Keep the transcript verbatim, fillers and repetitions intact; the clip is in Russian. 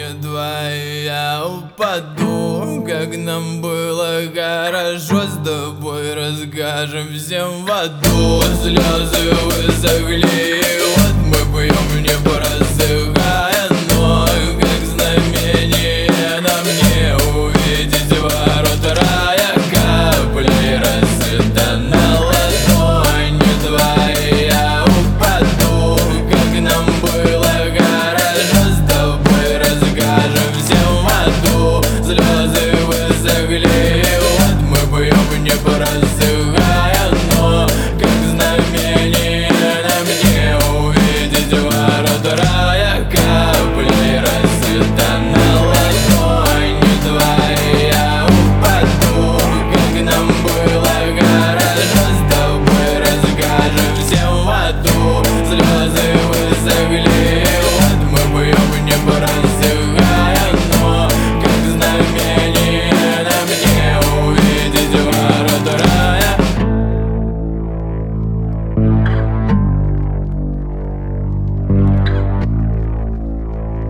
два, и я упаду. Как нам было хорошо с тобой, расскажем всем в аду. Слезы высохли, вот мы пьем в небо.